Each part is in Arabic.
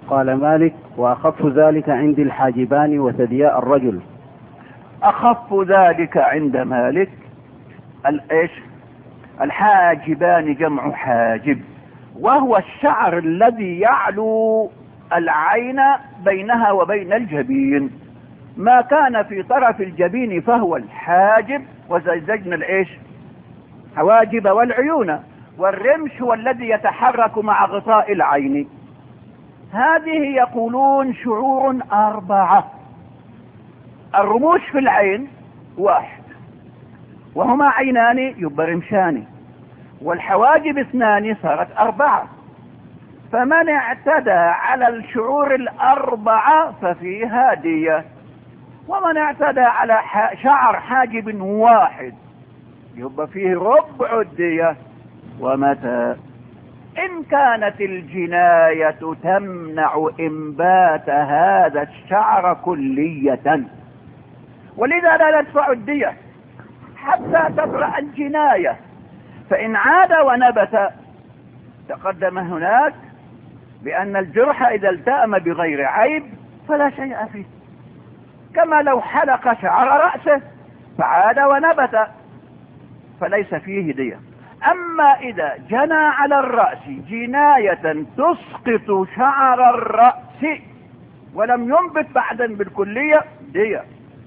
قال مالك: وأخف ذلك عند الحاجبان وثدياء الرجل. أخف ذلك عند مالك ايش؟ الحاجبان جمع حاجب، وهو الشعر الذي يعلو العين بينها وبين الجبين. ما كان في طرف الجبين فهو الحاجب، وزجنا الايش؟ حواجب والعيون. والرمش هو الذي يتحرك مع غطاء العين. هذه يقولون شعور 4. الرموش في العين 1، وهما عينان يبقى رمشان، والحواجب 2 صارت 4. فمن اعتدى على الشعور 4 ففيها دية، ومن اعتدى على شعر حاجب 1 يبقى فيه ربع الدية. ومتى إن كانت الجناية تمنع إنبات هذا الشعر كلية، ولذا لا ندفع الدية حتى تبرأ الجناية. فإن عاد ونبت تقدم هناك بأن الجرح إذا التأم بغير عيب فلا شيء فيه، كما لو حلق شعر رأسه فعاد ونبت فليس فيه دية. أما إذا جنى على الرأس جناية تسقط شعر الرأس ولم ينبت بعدا بالكلية دية.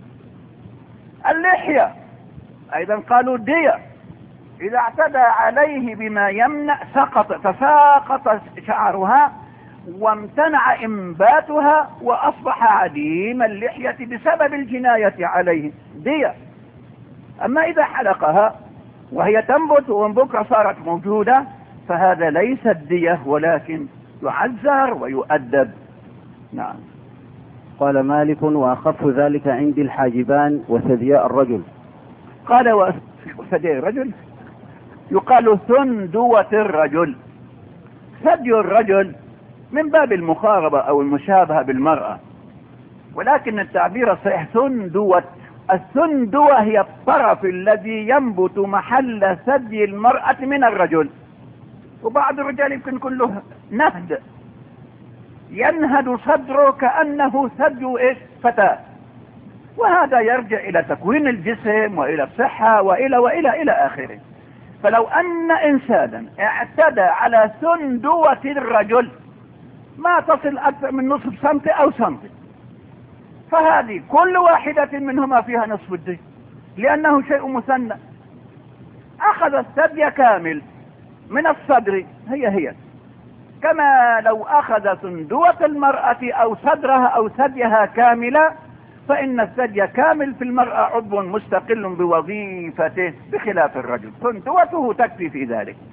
اللحية أيضا قالوا دية، إذا اعتدى عليه بما يمنع تساقط شعرها وامتنع إنباتها وأصبح عديم اللحية بسبب الجناية عليه دية. أما إذا حلقها وهي تنبت ومن بكرة صارت موجودة فهذا ليس الدية، ولكن يعذر ويؤدب. نعم. قال مالك: وأخف ذلك عند الحاجبان وثدياء الرجل. قال وثدياء الرجل يقال ثندوة الرجل. ثدي الرجل من باب المخاربة أو المشابهة بالمرأة، ولكن التعبير الصحيح ثندوة. الثندوة هي الطرف الذي ينبت محل ثدي المرأة من الرجل. وبعض الرجال يمكن كله نهد، ينهد صدره كأنه ثدي فتاة، وهذا يرجع إلى تكوين الجسم وإلى الصحة وإلى آخره. فلو أن إنسانا اعتدى على ثندوة الرجل ما تصل أكثر من نصف سنتي أو سنتي، فهذه كل واحدة منهما فيها نصف الدين، لأنه شيء مثنى. أخذ الثدي كامل من الصدر هي كما لو أخذ ثندوة المرأة أو صدرها أو ثديها كاملة، فإن الثدي كامل في المرأة عضو مستقل بوظيفته بخلاف الرجل، ثندوته تكفي في ذلك.